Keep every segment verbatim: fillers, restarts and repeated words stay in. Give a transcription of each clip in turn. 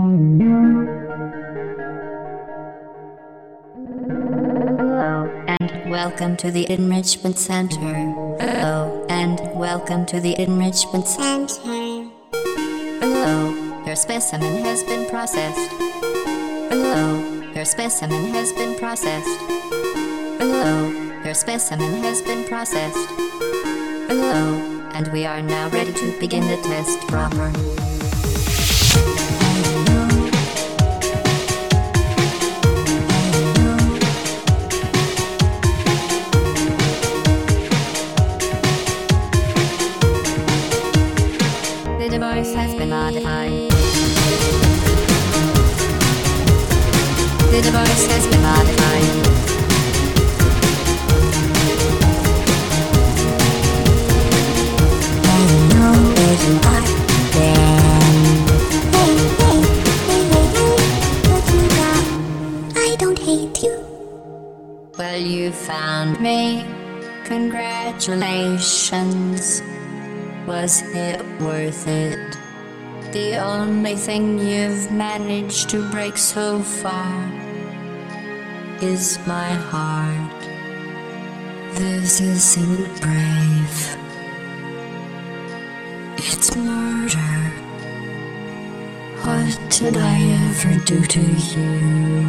And welcome to the Enrichment Center. Hello, and welcome to the Enrichment Center. Hello, your specimen has been processed. Hello, your specimen has been processed. Hello, your specimen has been processed. Hello, and we are now ready to begin the test proper. The device has been modified. The device has been modified. I know where you are then. Hey, hey, hey, hey, hey, what you got? I don't hate you. Well, you found me. Congratulations. Was it worth it? The only thing you've managed to break so far is my heart. This isn't brave. It's murder. What did I ever do to you?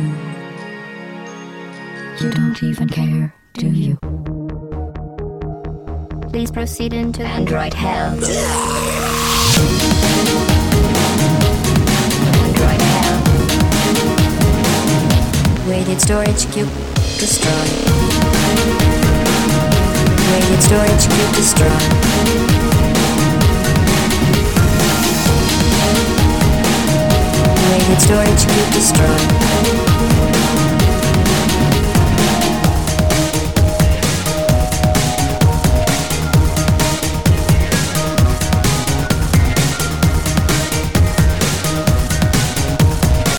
You don't even care, do you? Please proceed into Android hell. Android hell. Weighted storage cube destroyed. Weighted storage cube destroyed. Weighted storage cube destroyed.